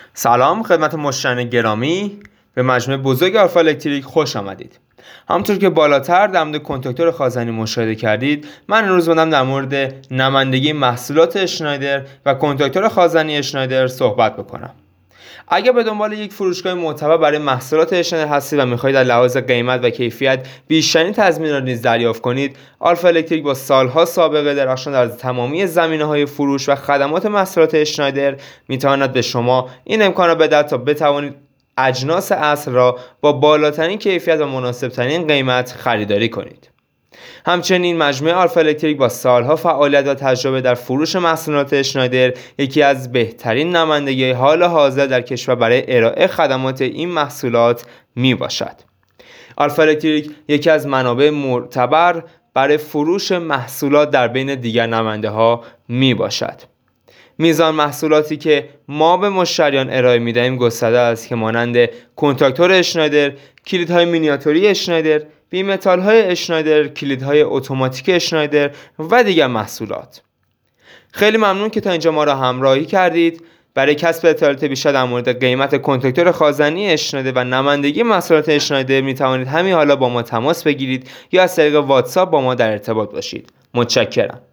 سلام خدمت مشتریان گرامی، به مجموعه بزرگ آلفا الکتریک خوش آمدید. همونطور که بالاتر در مورد کنتاکتور خازنی مشاهده کردید، من امروز اومدم در مورد نمایندگی محصولات اشنایدر و کنتاکتور خازنی اشنایدر صحبت بکنم. اگر به دنبال یک فروشگاه معتبر برای محصولات اشنایدر هستید و می‌خواهید در لحاظ قیمت و کیفیت بیشترین تضمین را نیز دریافت کنید، آلفا الکتریک با سالها سابقه درخشان در تمامی زمینه‌های فروش و خدمات محصولات اشنایدر می‌تواند به شما این امکان را بدهد تا بتوانید اجناس اصل را با بالاترین کیفیت و مناسب‌ترین قیمت خریداری کنید. همچنین مجموعه آلفا الکتریک با سالها فعالیت و تجربه در فروش محصولات اشنایدر یکی از بهترین نمایندگی حال حاضر در کشور برای ارائه خدمات این محصولات می باشد. آلفا الکتریک یکی از منابع معتبر برای فروش محصولات در بین دیگر نماینده ها می باشد. میزان محصولاتی که ما به مشتریان ارائه می دهیم گسترده است که مانند کنتاکتور اشنایدر، کلیدهای مینیاتوری اشنایدر، بیمتال‌های اشنایدر، کلیدهای اتوماتیک اشنایدر و دیگر محصولات. خیلی ممنون که تا اینجا ما را همراهی کردید. برای کسب اطلاعات بیشتر در مورد قیمت کنتاکتور خازنی اشنایدر و نمایندگی محصولات اشنایدر می توانید همین حالا با ما تماس بگیرید یا از طریق واتساپ با ما در ارتباط باشید. متشکرم.